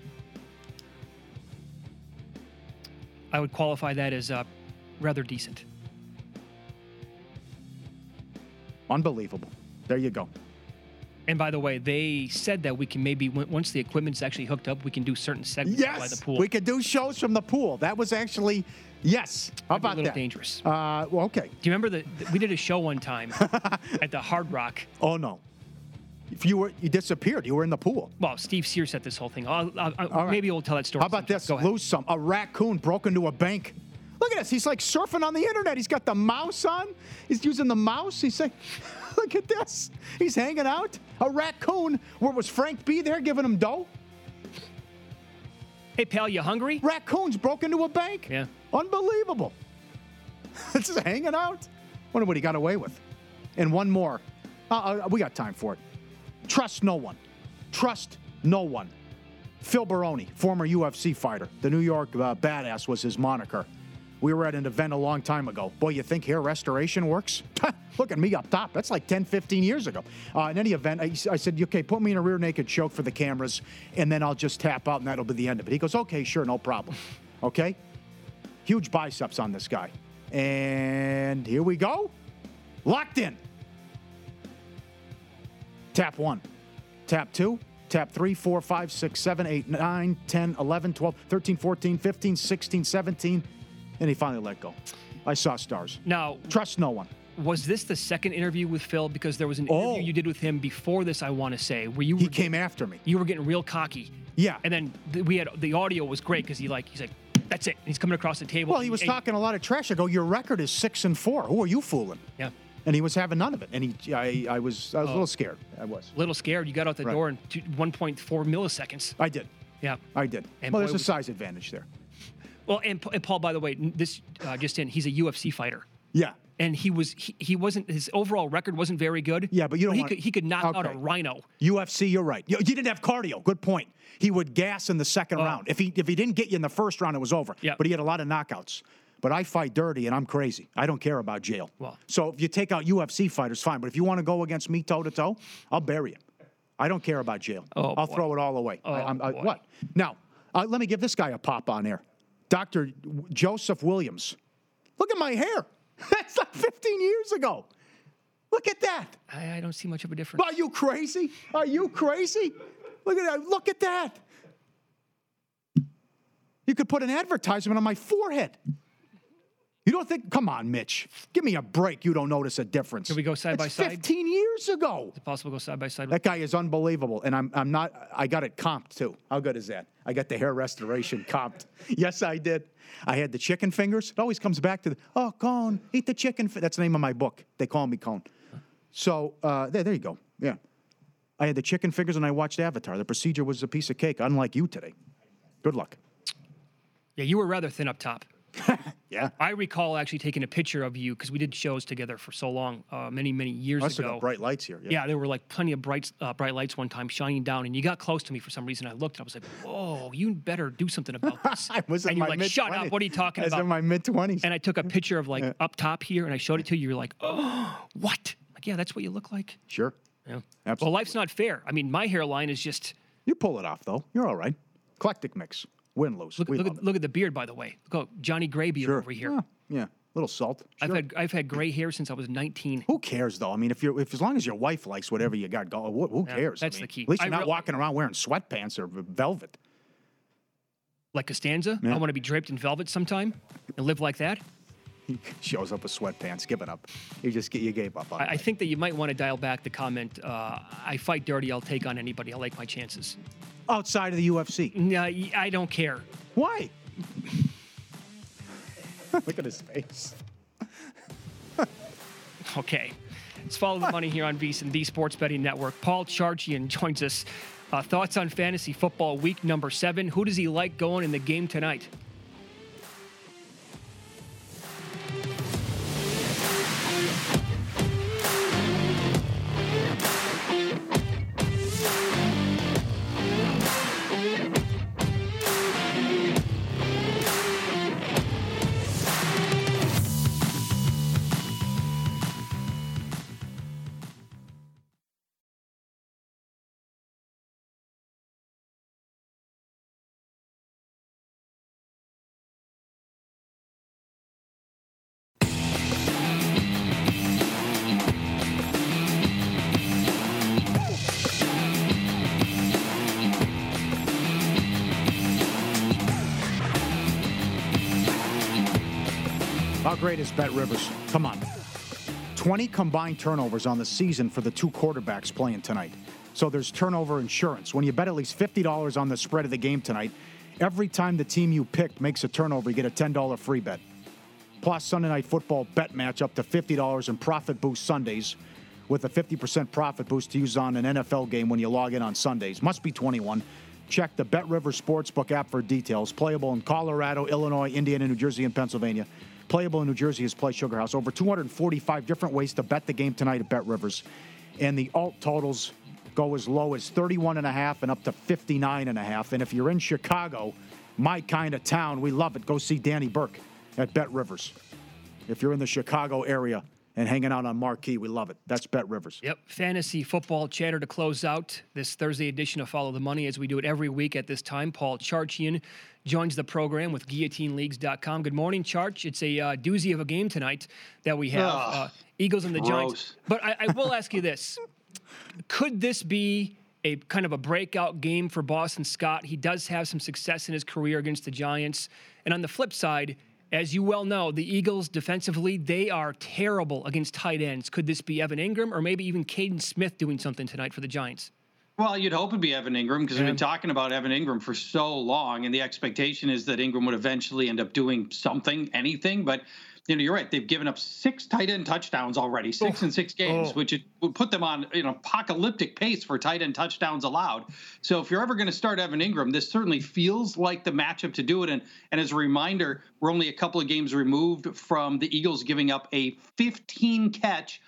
Speaker 2: I would qualify that as rather decent.
Speaker 3: Unbelievable. There you go.
Speaker 2: And by the way, they said that we can maybe, once the equipment's actually hooked up, we can do certain segments by the pool.
Speaker 3: We could do shows from the pool. That was actually, yes. How about that?
Speaker 2: A little dangerous.
Speaker 3: Well, okay.
Speaker 2: Do you remember we did a show one time at the Hard Rock?
Speaker 3: Oh, no. If you disappeared. You were in the pool.
Speaker 2: Well, Steve Sears set this whole thing.
Speaker 3: right.
Speaker 2: Maybe we'll tell that story.
Speaker 3: How about this?
Speaker 2: Go ahead.
Speaker 3: Lose some. A raccoon broke into a bank. Look at this. He's like surfing on the internet. He's got the mouse on. He's using the mouse. He's saying, look at this. He's hanging out. A raccoon. Where was Frank B there giving him dough?
Speaker 2: Hey, pal, you hungry?
Speaker 3: Raccoons broke into a bank.
Speaker 2: Yeah.
Speaker 3: Unbelievable. This is hanging out. Wonder what he got away with. And one more. We got time for it. Trust no one. Trust no one. Phil Baroni, former UFC fighter. The New York Badass was his moniker. We were at an event a long time ago. Boy, you think hair restoration works? Look at me up top. That's like 10, 15 years ago. In any event, I said, okay, put me in a rear naked choke for the cameras, and then I'll just tap out, and that'll be the end of it. He goes, okay, sure, no problem. Okay? Huge biceps on this guy. And here we go. Locked in. Tap 1. Tap 2. Tap 3, 4, 5, 6, 7, 8, 9, 10, 11, 12, 13, 14, 15, 16, 17. And he finally let go. I saw stars.
Speaker 2: Now,
Speaker 3: trust no one.
Speaker 2: Was this the second interview with Phil? Because there was an interview you did with him before this, I want to say, where
Speaker 3: he came after me.
Speaker 2: You were getting real cocky.
Speaker 3: Yeah.
Speaker 2: And then we had the audio was great because he's like, that's it. And he's coming across the table.
Speaker 3: Well, he was talking a lot of trash. I go, your record is 6-4. Who are you fooling?
Speaker 2: Yeah.
Speaker 3: And he was having none of it. And I was a little scared. I was.
Speaker 2: A little scared. You got out the door in 1.4 milliseconds.
Speaker 3: I did.
Speaker 2: Yeah.
Speaker 3: I did.
Speaker 2: And
Speaker 3: well, there's a size advantage there.
Speaker 2: Well, and Paul, by the way, this he's a UFC fighter.
Speaker 3: Yeah.
Speaker 2: And he wasn't, his overall record wasn't very good.
Speaker 3: Yeah, but
Speaker 2: he could knock out a rhino.
Speaker 3: UFC, you're right. You didn't have cardio. Good point. He would gas in the second round. If he didn't get you in the first round, it was over.
Speaker 2: Yeah.
Speaker 3: But he had a lot of knockouts. But I fight dirty, and I'm crazy. I don't care about jail.
Speaker 2: Well.
Speaker 3: So if you take out UFC fighters, fine. But if you want to go against me toe-to-toe, I'll bury him. I don't care about jail. I'll throw it all away. What? Now, let me give this guy a pop on air. Dr. Joseph Williams. Look at my hair. That's like 15 years ago. Look at that.
Speaker 2: I don't see much of a difference.
Speaker 3: Are you crazy? Are you crazy? Look at that. Look at that. You could put an advertisement on my forehead. You don't think? Come on, Mitch. Give me a break. You don't notice a difference.
Speaker 2: Can we go side by side?
Speaker 3: 15 years ago.
Speaker 2: Is it possible to go side by side?
Speaker 3: That guy is unbelievable, and I'm not. I got it comped too. How good is that? I got the hair restoration comped. Yes, I did. I had the chicken fingers. It always comes back to Cone, eat the chicken. That's the name of my book. They call me Cone. So there you go. Yeah, I had the chicken fingers, and I watched Avatar. The procedure was a piece of cake, unlike you today. Good luck.
Speaker 2: Yeah, you were rather thin up top.
Speaker 3: Yeah.
Speaker 2: I recall actually taking a picture of you because we did shows together for so long, many, many years
Speaker 3: Must
Speaker 2: ago.
Speaker 3: have got bright lights here.
Speaker 2: Yeah, there were like plenty of bright lights one time shining down, and you got close to me for some reason. I looked, and I was like, "Whoa, you better do something about this."
Speaker 3: I was in
Speaker 2: and you're
Speaker 3: my
Speaker 2: like,
Speaker 3: mid-20s.
Speaker 2: "Shut up! What are you talking about?"
Speaker 3: I was in my mid-20s.
Speaker 2: And I took a picture of up top here, and I showed it to you. You're like, "Oh, what?" Like, yeah, that's what you look like.
Speaker 3: Sure.
Speaker 2: Yeah.
Speaker 3: Absolutely.
Speaker 2: Well, life's not fair. I mean, my hairline is just.
Speaker 3: You pull it off though. You're all right. Eclectic mix. Win, lose.
Speaker 2: Look at the beard, by the way. Look, Johnny Gray beard over here.
Speaker 3: Yeah, little salt. Sure.
Speaker 2: I've had gray hair since I was 19.
Speaker 3: Who cares though? I mean, if as long as your wife likes whatever you got going, who cares?
Speaker 2: That's the key.
Speaker 3: At least you're not walking around wearing sweatpants or velvet.
Speaker 2: Like Costanza, I want to be draped in velvet sometime and live like that.
Speaker 3: He shows up with sweatpants, giving up. You gave up on it.
Speaker 2: I think that you might want to dial back the comment. I fight dirty. I'll take on anybody. I like my chances.
Speaker 3: Outside of the UFC.
Speaker 2: No, I don't care.
Speaker 3: Why? Look at his face.
Speaker 2: Okay. Let's follow the money here on VSiN, the Sports Betting Network. Paul Charchian joins us. Thoughts on fantasy football week number 7. Who does he like going in the game tonight?
Speaker 3: great is Bet Rivers? Come on. 20 combined turnovers on the season for the two quarterbacks playing tonight. So there's turnover insurance. When you bet at least $50 on the spread of the game tonight, every time the team you picked makes a turnover, you get a $10 free bet. Plus, Sunday Night Football bet match up to $50 in Profit Boost Sundays with a 50% profit boost to use on an NFL game when you log in on Sundays. Must be 21. Check the Bet Rivers Sportsbook app for details. Playable in Colorado, Illinois, Indiana, New Jersey, and Pennsylvania. Playable in New Jersey is Play Sugar House. Over 245 different ways to bet the game tonight at Bet Rivers. And the alt totals go as low as 31.5 and up to 59.5. And if you're in Chicago, my kind of town, we love it. Go see Danny Burke at Bet Rivers. If you're in the Chicago area and hanging out on Marquee, we love it. That's Bet Rivers.
Speaker 2: Yep. Fantasy football chatter to close out this Thursday edition of Follow the Money, as we do it every week at this time. Paul Charchian joins the program with GuillotineLeagues.com. Good morning, Charch. It's a doozy of a game tonight that we have. Eagles and the Giants. But I will ask you this. Could this be a kind of a breakout game for Boston Scott? He does have some success in his career against the Giants. And on the flip side, as you well know, the Eagles defensively, they are terrible against tight ends. Could this be Evan Ingram or maybe even Caden Smith doing something tonight for the Giants?
Speaker 7: Well, you'd hope it'd be Evan Ingram because we've been talking about Evan Ingram for so long, and the expectation is that Ingram would eventually end up doing something, anything. But you're right. They've given up 6 tight end touchdowns already, 6 in 6 games, which would put them on apocalyptic pace for tight end touchdowns allowed. So if you're ever going to start Evan Ingram, this certainly feels like the matchup to do it. And as a reminder, we're only a couple of games removed from the Eagles giving up a 15-catch,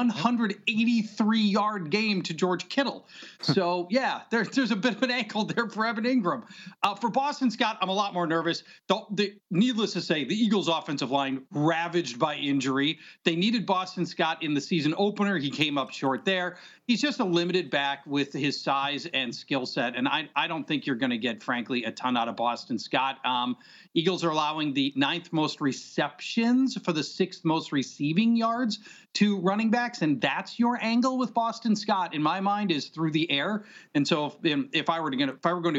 Speaker 7: 183-yard game to George Kittle. So, yeah, there's a bit of an ankle there for Evan Ingram. For Boston Scott, I'm a lot more nervous. Needless to say, the Eagles' offensive line ravaged by injury. They needed Boston Scott in the season opener. He came up short there. He's just a limited back with his size and skill set, and I don't think you're going to get, frankly, a ton out of Boston Scott. Eagles are allowing the 9th most receptions for the 6th most receiving yards to running backs, and that's your angle with Boston Scott, in my mind, is through the air. And so if I were going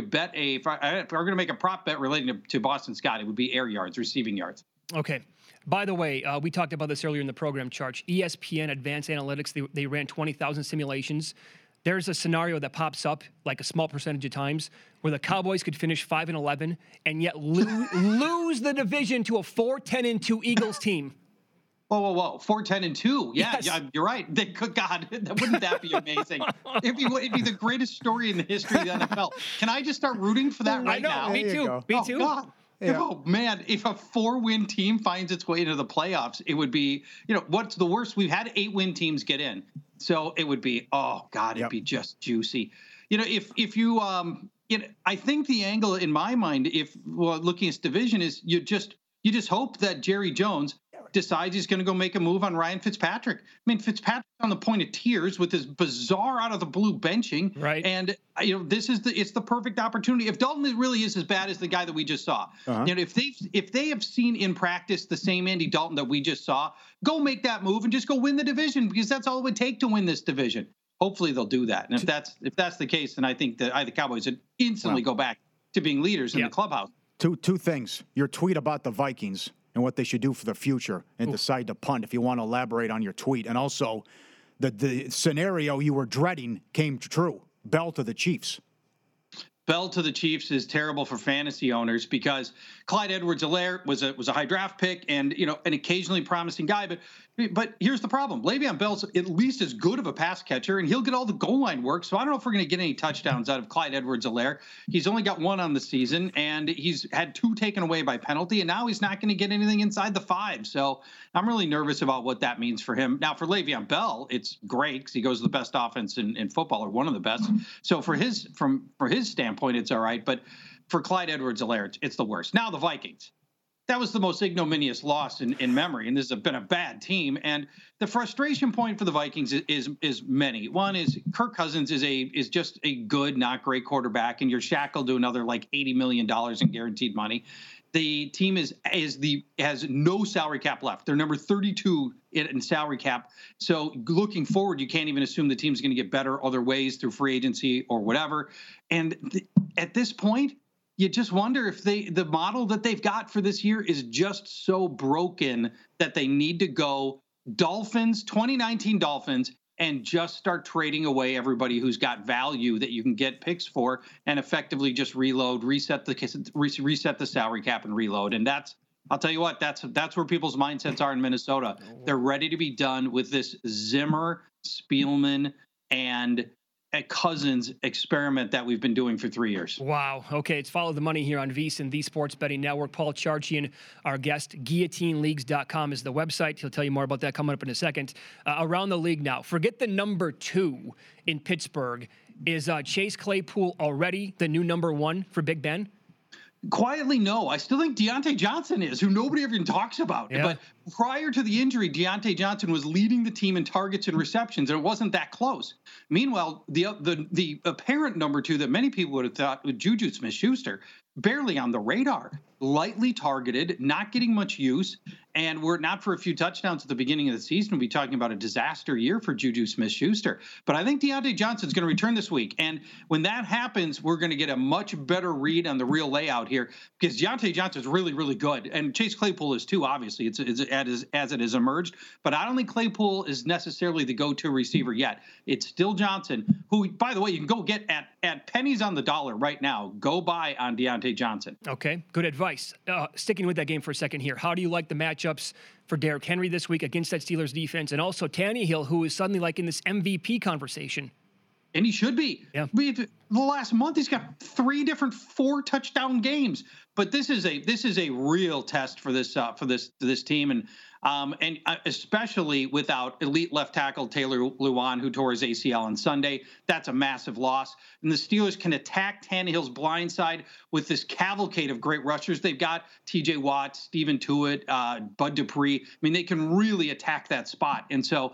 Speaker 7: to make a prop bet relating to Boston Scott, it would be air yards, receiving yards.
Speaker 2: Okay. By the way, we talked about this earlier in the program, Charge. ESPN Advanced Analytics, they ran 20,000 simulations. There's a scenario that pops up like a small percentage of times where the Cowboys could finish 5-11 and yet lose the division to a 4-10-2 Eagles team.
Speaker 7: Whoa. 4-10-2. Yeah,
Speaker 2: Yes.
Speaker 7: yeah, you're right. God, wouldn't that be amazing? It'd be the greatest story in the history of the NFL. Can I just start rooting for that right now?
Speaker 2: Me too. Me too.
Speaker 7: God. Yeah. Oh, man, if a 4-win team finds its way into the playoffs, it would be, what's the worst? We've had 8-win teams get in. So it would be, it'd be just juicy. If you, I think the angle in my mind, looking at this division is you just hope that Jerry Jones decides he's going to go make a move on Ryan Fitzpatrick. I mean, Fitzpatrick's on the point of tears with his bizarre out of the blue benching. Right. And, it's the perfect opportunity. If Dalton really is as bad as the guy that we just saw, if they have seen in practice the same Andy Dalton that we just saw, go make that move and just go win the division, because that's all it would take to win this division. Hopefully they'll do that. And if that's the case, then I think that the Cowboys would instantly go back to being leaders in the clubhouse.
Speaker 3: Two things. Your tweet about the Vikings and what they should do for the future and decide to punt, if you want to elaborate on your tweet. And also, the scenario you were dreading came true. Bell to the Chiefs.
Speaker 7: Bell to the Chiefs is terrible for fantasy owners because Clyde Edwards-Helaire was a high draft pick and, an occasionally promising guy. But here's the problem. Le'Veon Bell's at least as good of a pass catcher, and he'll get all the goal line work. So I don't know if we're going to get any touchdowns out of Clyde Edwards-Helaire. He's only got 1 on the season, and he's had 2 taken away by penalty, and now he's not going to get anything inside the 5. So I'm really nervous about what that means for him. Now, for Le'Veon Bell, it's great because he goes to the best offense in football, or one of the best. So for his standpoint, it's all right. But for Clyde Edwards-Helaire, it's the worst. Now the Vikings. That was the most ignominious loss in memory, and this has been a bad team. And the frustration point for the Vikings is many. One is Kirk Cousins is just a good, not great quarterback, and you're shackled to another like $80 million in guaranteed money. The team has no salary cap left. They're number 32 in salary cap. So looking forward, you can't even assume the team's going to get better other ways through free agency or whatever. And at this point, you just wonder if the model that they've got for this year is just so broken that they need to go Dolphins, 2019 Dolphins, and just start trading away everybody who's got value that you can get picks for, and effectively just reset the salary cap and reload. And I'll tell you what, that's where people's mindsets are in Minnesota. They're ready to be done with this Zimmer, Spielman, and Cousins experiment that we've been doing for 3 years.
Speaker 2: Wow. Okay, it's Follow the Money here on VSiN, the Sports Betting Network. Paul Charchian, our guest. GuillotineLeagues.com is the website. He'll tell you more about that coming up in a second. Around the league now, forget the number 2 in Pittsburgh. Is Chase Claypool already the new number 1 for Big Ben?
Speaker 7: Quietly, no. I still think Deontay Johnson is, who nobody even talks about.
Speaker 2: Yeah.
Speaker 7: But prior to the injury, Deontay Johnson was leading the team in targets and receptions, and it wasn't that close. Meanwhile, the apparent number 2 that many people would have thought was Juju Smith-Schuster, barely on the radar, lightly targeted, not getting much use, and were it not for a few touchdowns at the beginning of the season, we'd be talking about a disaster year for Juju Smith-Schuster. But I think Deontay Johnson's going to return this week, and when that happens, we're going to get a much better read on the real layout here, because Deontay Johnson's really, really good, and Chase Claypool is too, obviously, it's as it has emerged. But I don't think Claypool is necessarily the go-to receiver yet. It's still Johnson, who, by the way, you can go get at pennies on the dollar right now. Go buy on Deontay Johnson.
Speaker 2: Okay, good advice. Sticking with that game for a second here, how do you like the matchups for Derrick Henry this week against that Steelers defense, and also Tannehill, who is suddenly like in this MVP conversation?
Speaker 7: And he should be.
Speaker 2: Yeah.
Speaker 7: The last month, he's got 3 different 4-touchdown games. But this is a real test for this team, and especially without elite left tackle Taylor Lewan, who tore his ACL on Sunday. That's a massive loss. And the Steelers can attack Tannehill's blind side with this cavalcade of great rushers they've got: T.J. Watt, Stephen Tuitt, Bud Dupree. I mean, they can really attack that spot. And so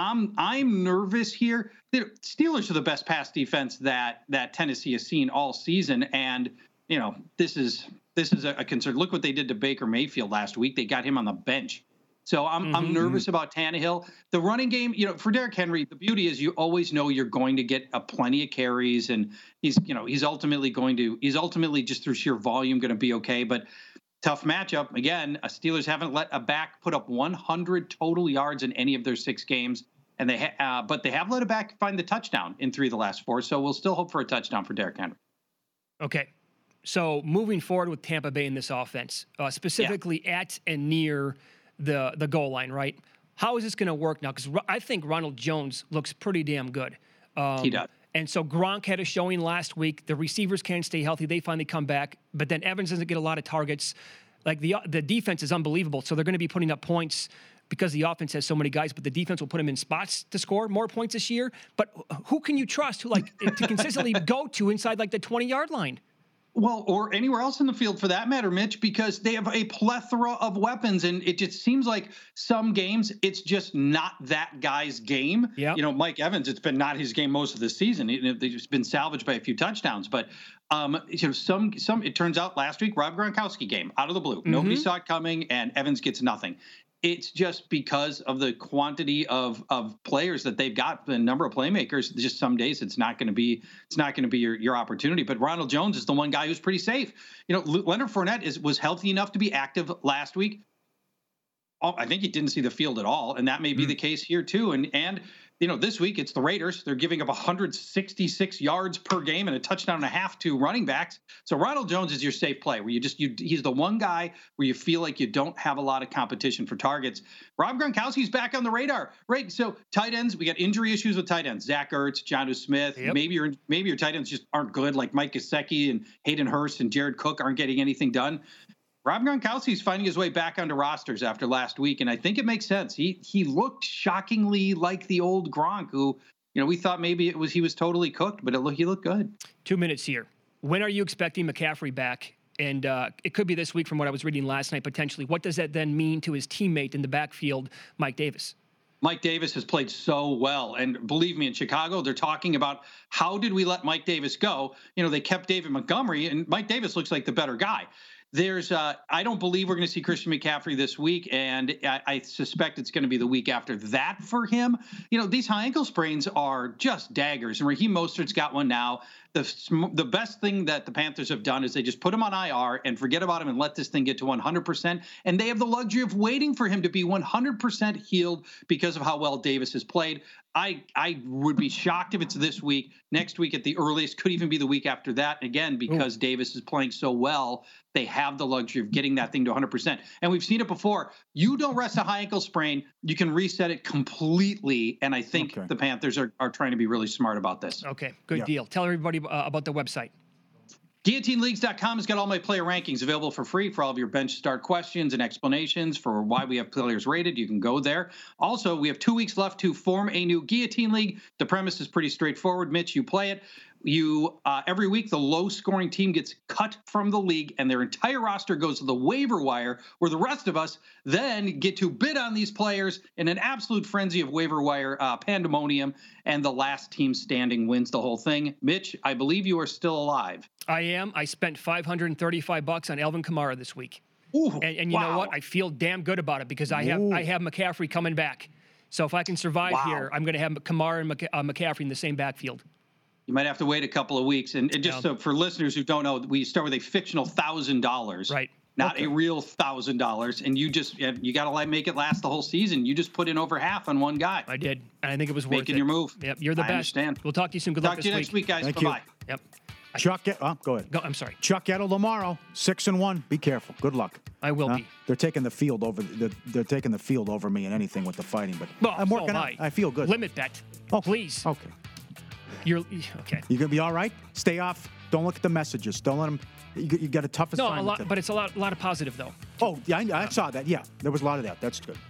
Speaker 7: I'm nervous here. The Steelers are the best pass defense that Tennessee has seen all season, and this is a concern. Look what they did to Baker Mayfield last week. They got him on the bench. So I'm nervous about Tannehill. The running game, for Derrick Henry, the beauty is you always know you're going to get plenty of carries, and he's ultimately just through sheer volume going to be okay. But tough matchup. Again, Steelers haven't let a back put up 100 total yards in any of their 6 games, and but they have let a back find the touchdown in 3 of the last 4. So we'll still hope for a touchdown for Derrick Henry.
Speaker 2: Okay. So moving forward with Tampa Bay in this offense, specifically at and near the goal line, right? How is this going to work now? Because I think Ronald Jones looks pretty damn good.
Speaker 7: He does.
Speaker 2: And so Gronk had a showing last week. The receivers can't stay healthy. They finally come back. But then Evans doesn't get a lot of targets. Like the defense is unbelievable. So they're going to be putting up points because the offense has so many guys, but the defense will put them in spots to score more points this year. But who can you trust to consistently go to inside like the 20-yard line?
Speaker 7: Well, or anywhere else in the field for that matter, Mitch, because they have a plethora of weapons, and it just seems like some games it's just not that guy's game.
Speaker 2: Yeah.
Speaker 7: Mike Evans, it's been not his game most of the season. They've been salvaged by a few touchdowns, but some it turns out last week Rob Gronkowski game out of the blue. Nobody saw it coming, and Evans gets nothing. It's just because of the quantity of players that they've got, the number of playmakers. Just some days it's not going to be your opportunity. But Ronald Jones is the one guy who's pretty safe. Leonard Fournette was healthy enough to be active last week. I think he didn't see the field at all, and that may be the case here too. And this week it's the Raiders. They're giving up 166 yards per game and a touchdown and a half to running backs. So Ronald Jones is your safe play, where he's the one guy where you feel like you don't have a lot of competition for targets. Rob Gronkowski's back on the radar, right? So tight ends, we got injury issues with tight ends. Zach Ertz, Jonnu Smith. Yep. Maybe your tight ends just aren't good, like Mike Gesicki and Hayden Hurst and Jared Cook aren't getting anything done. Rob Gronkowski's finding his way back onto rosters after last week, and I think it makes sense. He looked shockingly like the old Gronk, who we thought maybe he was totally cooked, but he looked good.
Speaker 2: 2 minutes here. When are you expecting McCaffrey back? And it could be this week from what I was reading last night, potentially. What does that then mean to his teammate in the backfield, Mike Davis?
Speaker 7: Mike Davis has played so well. And believe me, in Chicago, they're talking about how did we let Mike Davis go? They kept David Montgomery, and Mike Davis looks like the better guy. There's, I don't believe we're going to see Christian McCaffrey this week, and I suspect it's going to be the week after that for him. These high ankle sprains are just daggers, and Raheem Mostert's got one now. The best thing that the Panthers have done is they just put him on IR and forget about him and let this thing get to 100%. And they have the luxury of waiting for him to be 100% healed because of how well Davis has played. I would be shocked if it's this week. Next week at the earliest, could even be the week after that. Again, because Davis is playing so well, they have the luxury of getting that thing to 100%. And we've seen it before. You don't rest a high ankle sprain, you can reset it completely. And I think the Panthers are trying to be really smart about this.
Speaker 2: Okay, good deal. Tell everybody about the website.
Speaker 7: GuillotineLeagues.com has got all my player rankings available for free for all of your bench start questions and explanations for why we have players rated. You can go there. Also, we have 2 weeks left to form a new Guillotine League. The premise is pretty straightforward. Mitch, you play it. Every week, the low-scoring team gets cut from the league, and their entire roster goes to the waiver wire, where the rest of us then get to bid on these players in an absolute frenzy of waiver wire pandemonium, and the last team standing wins the whole thing. Mitch, I believe you are still alive.
Speaker 2: I am. I spent $535 on Alvin Kamara this week.
Speaker 7: Ooh,
Speaker 2: and you know what? I feel damn good about it because I have McCaffrey coming back. So if I can survive here, I'm going to have Kamara and McCaffrey in the same backfield.
Speaker 7: You might have to wait a couple of weeks. And just so for listeners who don't know, we start with a fictional $1,000.
Speaker 2: Right.
Speaker 7: Not a real $1,000. And you got to make it last the whole season. You just put in over half on one guy.
Speaker 2: I did. And I think it was worth
Speaker 7: Making your move.
Speaker 2: Yep. You're the best.
Speaker 7: I understand.
Speaker 2: We'll talk to you soon. Good luck this week.
Speaker 7: Talk to you next week, guys.
Speaker 3: Thank
Speaker 7: Bye-bye.
Speaker 3: you.
Speaker 2: Yep.
Speaker 3: Go ahead.
Speaker 2: I'm sorry.
Speaker 3: Chuck Gettle tomorrow, 6-1. Be careful. Good luck.
Speaker 2: I will be.
Speaker 3: They're taking the field over. They're taking the field over me in anything with the fighting. But I'm working out. I feel good.
Speaker 2: Limit bet.
Speaker 3: Oh,
Speaker 2: please.
Speaker 3: Okay.
Speaker 2: You're okay.
Speaker 3: You gonna be all right? Stay off. Don't look at the messages. Don't let them. You got a tough assignment.
Speaker 2: No, but it's a lot of positive though.
Speaker 3: Oh, yeah, I saw that. Yeah, there was a lot of that. That's good.